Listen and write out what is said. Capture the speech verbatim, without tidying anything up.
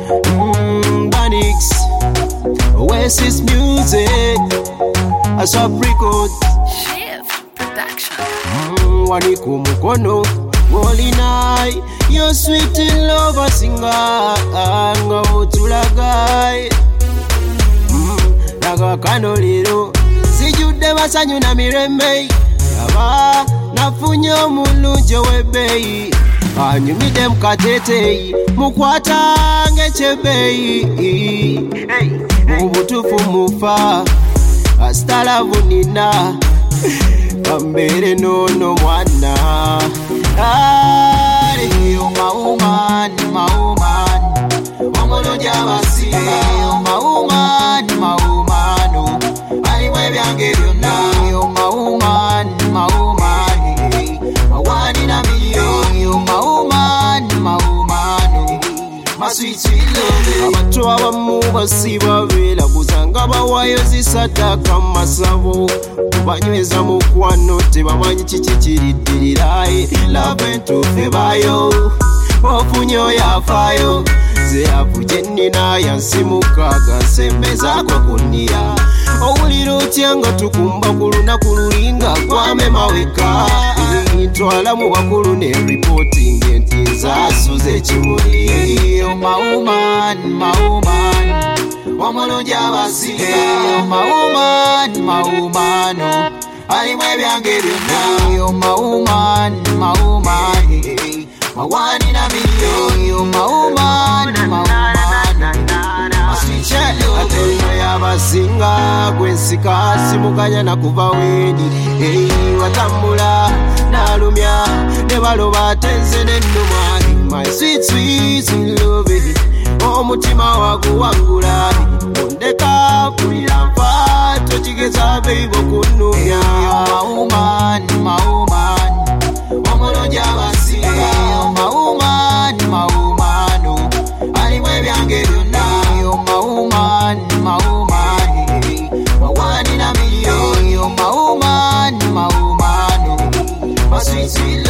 mm, Banix, Oasis Music, Asap Records, Shift Production, mm, Waniku Mukono, Wolinai, your sweet lover singer, Anga Utulagai, mm, Naga Kanoliro, Sijude Wasanyu na Miremei, Yaba, Nafunyo Mulunje Webei, Anyumide mkatete, Mukwata Ngechebei, Mubutufu Mufa, Astala Vunina, Kambere nono mwana. Ari uma ni mauman, Mongolo Javasi, uma ni maumano, Ari Webiange Yona, uma ni maumani, Mawani na miyo, uma ni maumano, Masweet sweet love. Abatu abamu basiba bela kuzanga bawayo zisataka masabo. Banyweza mukwano tebamanyi kiki kiriddirirayi love entuufu bayo ofunyo yafaayo ze avuje nnina yansimukaga sembezako kunniya owulira otya nga tukumba ku lunaku lulinga kwamema weka ntwala mu bakulu ne reporting enti nzaasuza ekimuli mauman mauman Omulungi abasinga mauman maumano alimwe byange byonna mauman mauman mawani na miyo mauman mauman ateno yabasinga gwensika simukanya na kuva weni watambula nalumya ne baloba tenze n'ennuma my sweet sweet love omutima waguwangula ondeka kulira nfa tokigeza beibo kunumya mauman mauman omulungi abasinga mauman maumano alimwe byange byonna mauman mauman mawani na miyo mauman maumano maswisi